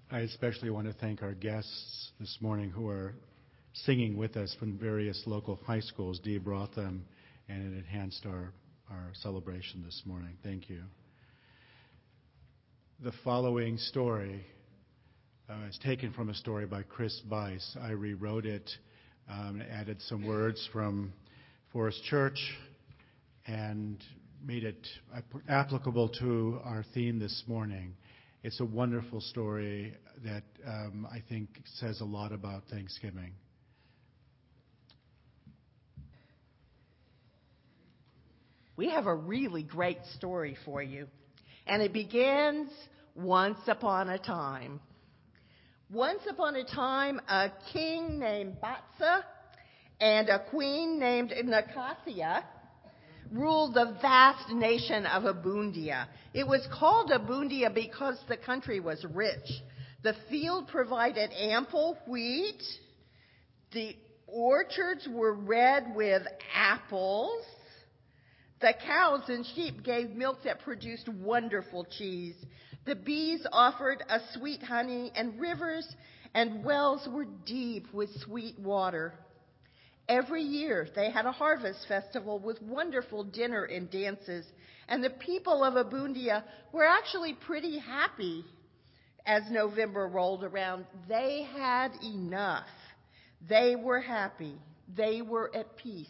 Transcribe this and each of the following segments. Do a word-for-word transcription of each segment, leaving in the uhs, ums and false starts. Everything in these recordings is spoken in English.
I especially want to thank our guests this morning who are singing with us from various local high schools. Dee brought them, and it enhanced our, our celebration this morning. Thank you. The following story uh, is taken from a story by Chris Bice. I rewrote it, um, added some words from Forest Church, and made it applicable to our theme this morning. It's a wonderful story that um, I think says a lot about Thanksgiving. We have a really great story for you, and it begins once upon a time. Once upon a time, a king named Batsa and a queen named Nicasia ruled the vast nation of Abundia. It was called Abundia because the country was rich. The field provided ample wheat. The orchards were red with apples. The cows and sheep gave milk that produced wonderful cheese. The bees offered a sweet honey, and rivers and wells were deep with sweet water. Every year they had a harvest festival with wonderful dinner and dances, and the people of Abundia were actually pretty happy as November rolled around. They had enough. They were happy. They were at peace.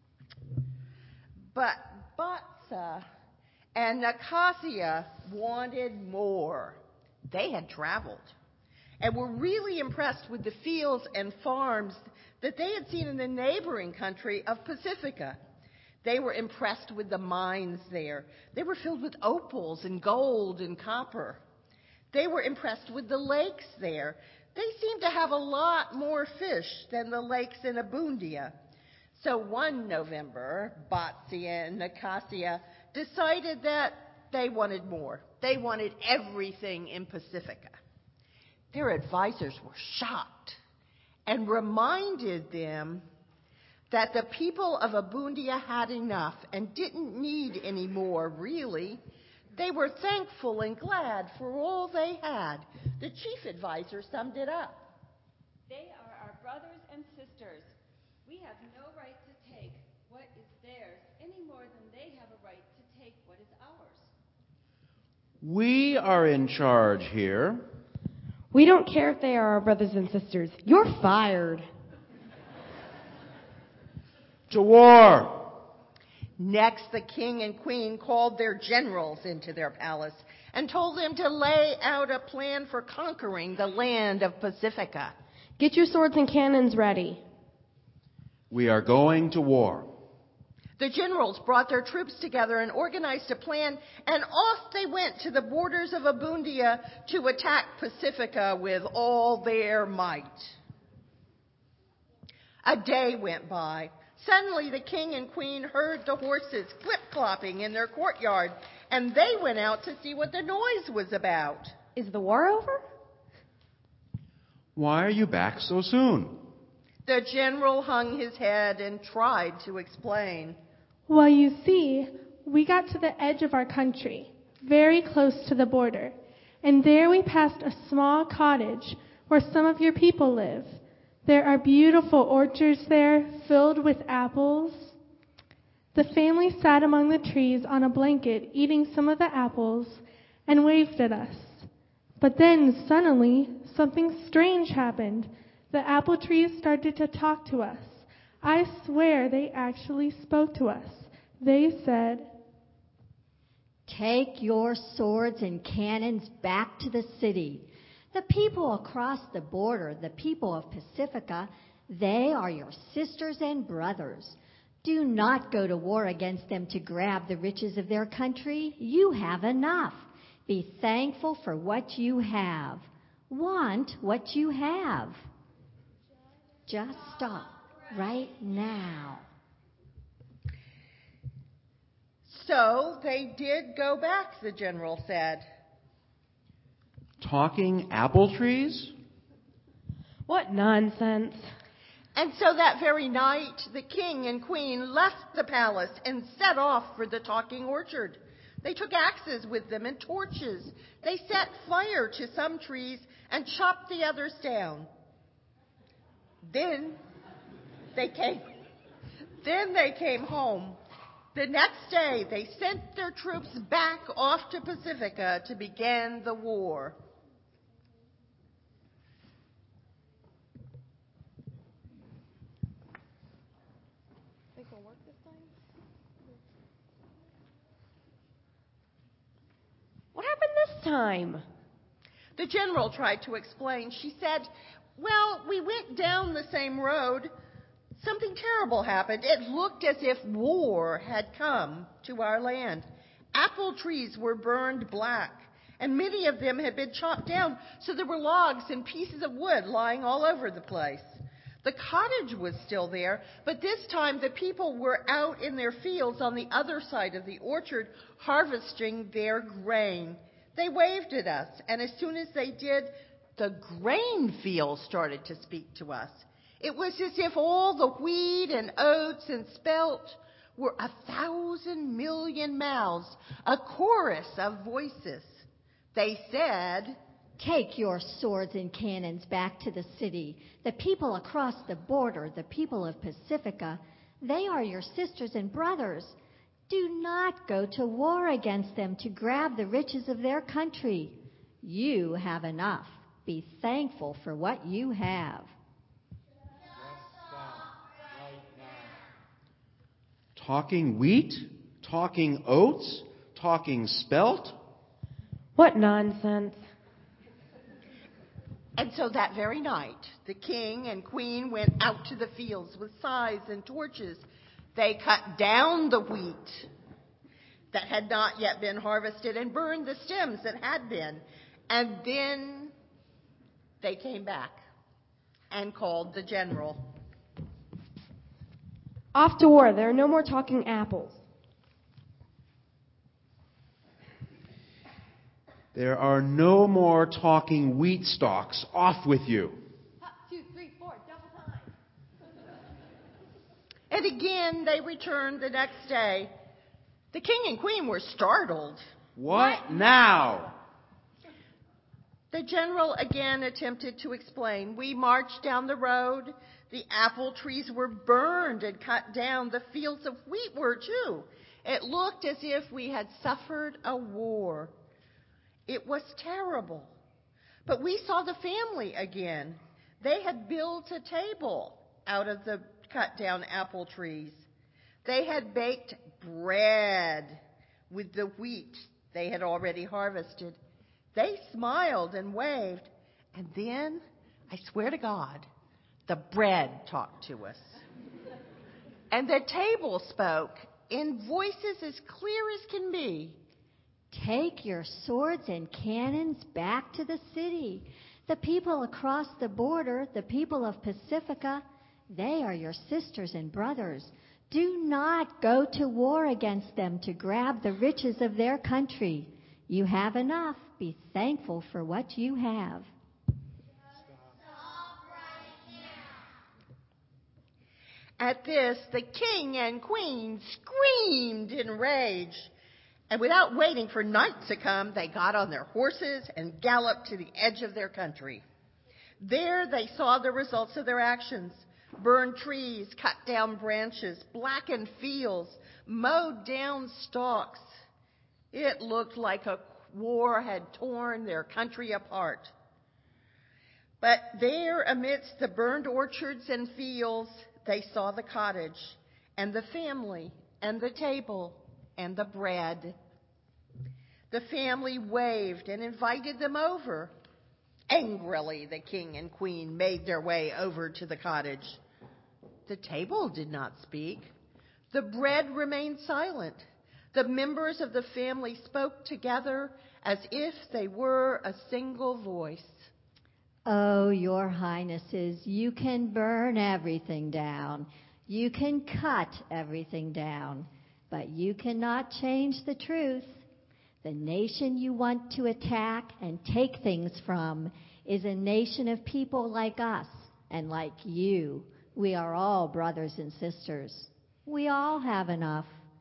But Batsa and Nicasia wanted more. They had traveled and were really impressed with the fields and farms that they had seen in the neighboring country of Pacifica. They were impressed with the mines there. They were filled with opals and gold and copper. They were impressed with the lakes there. They seemed to have a lot more fish than the lakes in Abundia. So one November, Batsa and Nicasia decided that they wanted more. They wanted everything in Pacifica. Their advisors were shocked and reminded them that the people of Abundia had enough and didn't need any more, really. They were thankful and glad for all they had. The chief advisor summed it up. They are our brothers and sisters. We have no right to take what is theirs any more than they have a right to take what is ours. We are in charge here. We don't care if they are our brothers and sisters. You're fired. To war! Next, the king and queen called their generals into their palace and told them to lay out a plan for conquering the land of Pacifica. Get your swords and cannons ready. We are going to war. The generals brought their troops together and organized a plan, and off they went to the borders of Abundia to attack Pacifica with all their might. A day went by. Suddenly the king and queen heard the horses clip-clopping in their courtyard, and they went out to see what the noise was about. Is the war over? Why are you back so soon? The general hung his head and tried to explain. Well, you see, we got to the edge of our country, very close to the border, and there we passed a small cottage where some of your people live. There are beautiful orchards there filled with apples. The family sat among the trees on a blanket eating some of the apples and waved at us. But then suddenly something strange happened. The apple trees started to talk to us. I swear they actually spoke to us. They said, "Take your swords and cannons back to the city. The people across the border, the people of Pacifica, they are your sisters and brothers. Do not go to war against them to grab the riches of their country. You have enough. Be thankful for what you have. Want what you have. Just stop right now." So they did go back, the general said. Talking apple trees? What nonsense. And so that very night, the king and queen left the palace and set off for the talking orchard. They took axes with them and torches. They set fire to some trees and chopped the others down. Then they came, then they came home. The next day, they sent their troops back off to Pacifica to begin the war. What happened this time? The general tried to explain. She said, well, we went down the same road. Something terrible happened. It looked as if war had come to our land. Apple trees were burned black, and many of them had been chopped down, so there were logs and pieces of wood lying all over the place. The cottage was still there, but this time the people were out in their fields on the other side of the orchard harvesting their grain. They waved at us, and as soon as they did, the grain fields started to speak to us. It was as if all the wheat and oats and spelt were a thousand million mouths, a chorus of voices. They said, "Take your swords and cannons back to the city. The people across the border, the people of Pacifica, they are your sisters and brothers. Do not go to war against them to grab the riches of their country. You have enough. Be thankful for what you have." Talking wheat? Talking oats? Talking spelt? What nonsense. And so that very night, the king and queen went out to the fields with scythes and torches. They cut down the wheat that had not yet been harvested and burned the stems that had been. And then they came back and called the general. Off to war. There are no more talking apples. There are no more talking wheat stalks. Off with you. Hop, two, three, four, double time. And again they returned the next day. The king and queen were startled. What now? The general again attempted to explain. We marched down the road. The apple trees were burned and cut down. The fields of wheat were too. It looked as if we had suffered a war. It was terrible. But we saw the family again. They had built a table out of the cut down apple trees. They had baked bread with the wheat they had already harvested. They smiled and waved. And then, I swear to God, the bread talked to us. And the table spoke in voices as clear as can be. "Take your swords and cannons back to the city. The people across the border, the people of Pacifica, they are your sisters and brothers. Do not go to war against them to grab the riches of their country. You have enough. Be thankful for what you have." At this, the king and queen screamed in rage. And without waiting for night to come, they got on their horses and galloped to the edge of their country. There they saw the results of their actions. Burned trees, cut down branches, blackened fields, mowed down stalks. It looked like a war had torn their country apart. But there, amidst the burned orchards and fields, they saw the cottage and the family and the table and the bread. The family waved and invited them over. Angrily, the king and queen made their way over to the cottage. The table did not speak. The bread remained silent. The members of the family spoke together as if they were a single voice. "Oh, your highnesses, you can burn everything down. You can cut everything down. But you cannot change the truth. The nation you want to attack and take things from is a nation of people like us and like you. We are all brothers and sisters. We all have enough.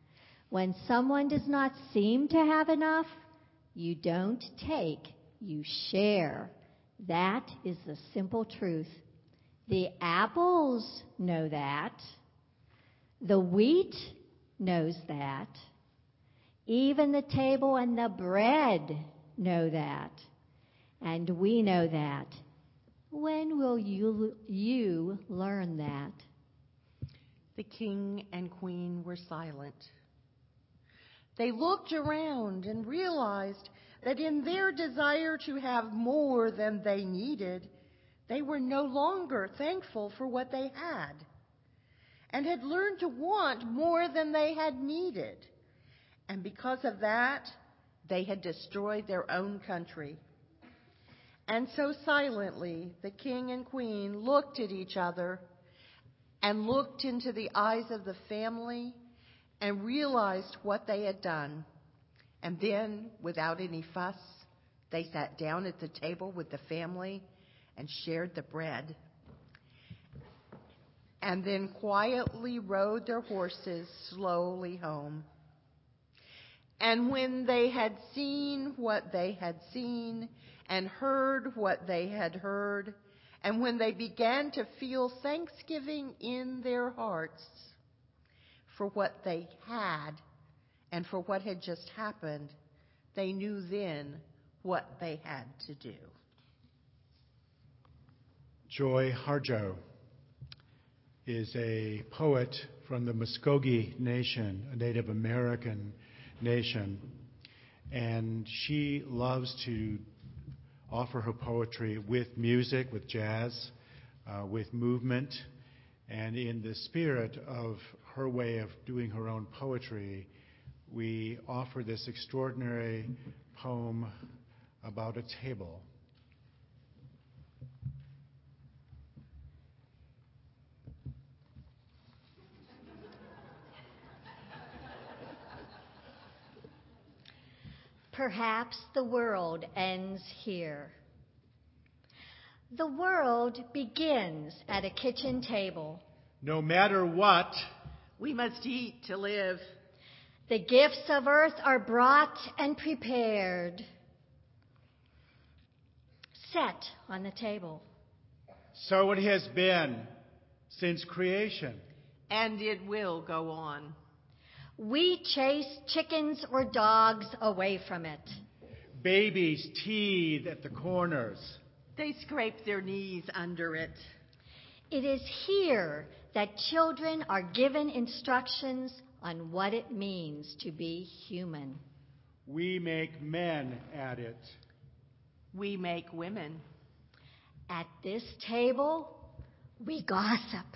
When someone does not seem to have enough, you don't take, you share. That is the simple truth. The apples know that. The wheat knows that. Even the table and the bread know that. And we know that. When will you, you learn that? The king and queen were silent. They looked around and realized that in their desire to have more than they needed, they were no longer thankful for what they had, and had learned to want more than they had needed. And because of that, they had destroyed their own country. And so silently, the king and queen looked at each other and looked into the eyes of the family and realized what they had done. And then, without any fuss, they sat down at the table with the family and shared the bread. And then quietly rode their horses slowly home. And when they had seen what they had seen and heard what they had heard, and when they began to feel thanksgiving in their hearts for what they had and for what had just happened, they knew then what they had to do. Joy Harjo is a poet from the Muskogee Nation, a Native American nation, and she loves to offer her poetry with music, with jazz, uh, with movement, and in the spirit of her way of doing her own poetry, we offer this extraordinary poem about a table. Perhaps the world ends here. The world begins at a kitchen table. No matter what, we must eat to live. The gifts of earth are brought and prepared, set on the table. So it has been since creation. And it will go on. We chase chickens or dogs away from it. Babies teethe at the corners. They scrape their knees under it. It is here that children are given instructions on what it means to be human. We make men at it. We make women. At this table, we gossip.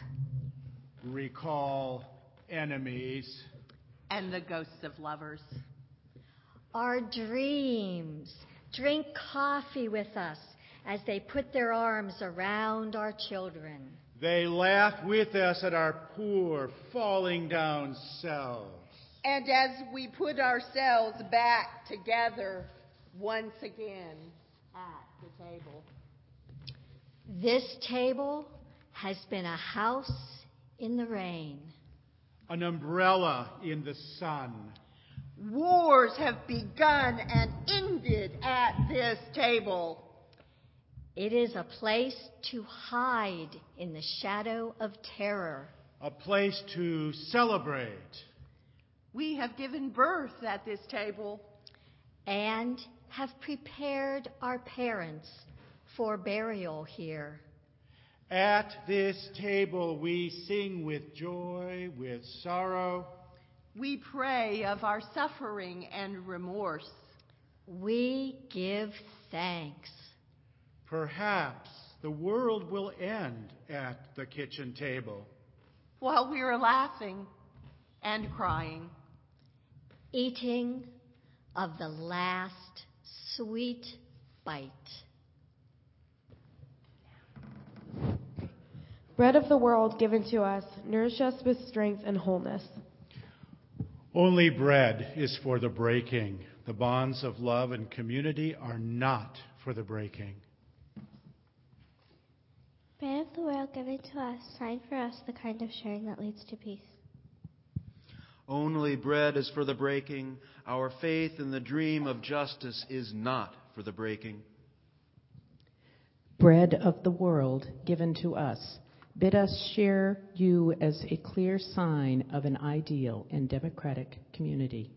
Recall enemies. And the ghosts of lovers. Our dreams. Drink coffee with us as they put their arms around our children. They laugh with us at our poor, falling down selves. And as we put ourselves back together once again at the table. This table has been a house in the rain. An umbrella in the sun. Wars have begun and ended at this table. It is a place to hide in the shadow of terror. A place to celebrate. We have given birth at this table. And have prepared our parents for burial here. At this table we sing with joy, with sorrow. We pray of our suffering and remorse. We give thanks. Perhaps the world will end at the kitchen table. While we are laughing and crying. Eating of the last sweet bite. Bread of the world given to us, nourish us with strength and wholeness. Only bread is for the breaking. The bonds of love and community are not for the breaking. Bread of the world given to us, sign for us the kind of sharing that leads to peace. Only bread is for the breaking. Our faith in the dream of justice is not for the breaking. Bread of the world given to us, bid us share you as a clear sign of an ideal and democratic community.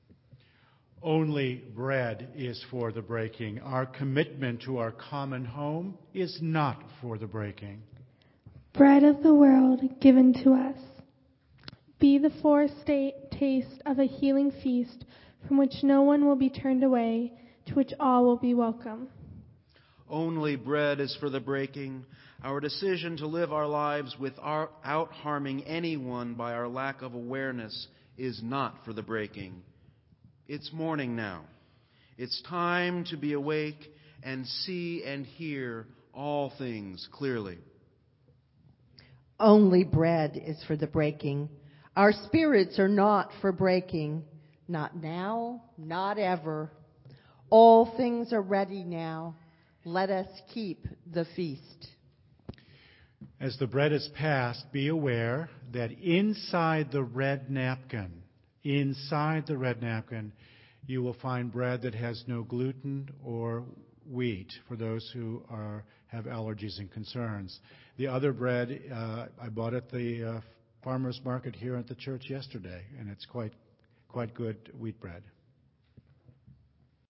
Only bread is for the breaking. Our commitment to our common home is not for the breaking. Bread of the world given to us, be the foretaste of a healing feast from which no one will be turned away, to which all will be welcome. Only bread is for the breaking. Our decision to live our lives without harming anyone by our lack of awareness is not for the breaking. It's morning now. It's time to be awake and see and hear all things clearly. Only bread is for the breaking. Our spirits are not for breaking. Not now, not ever. All things are ready now. Let us keep the feast. As the bread is passed, be aware that inside the red napkin, inside the red napkin, you will find bread that has no gluten or wheat for those who are have allergies and concerns. The other bread uh, I bought at the uh, farmer's market here at the church yesterday, and it's quite quite good wheat bread.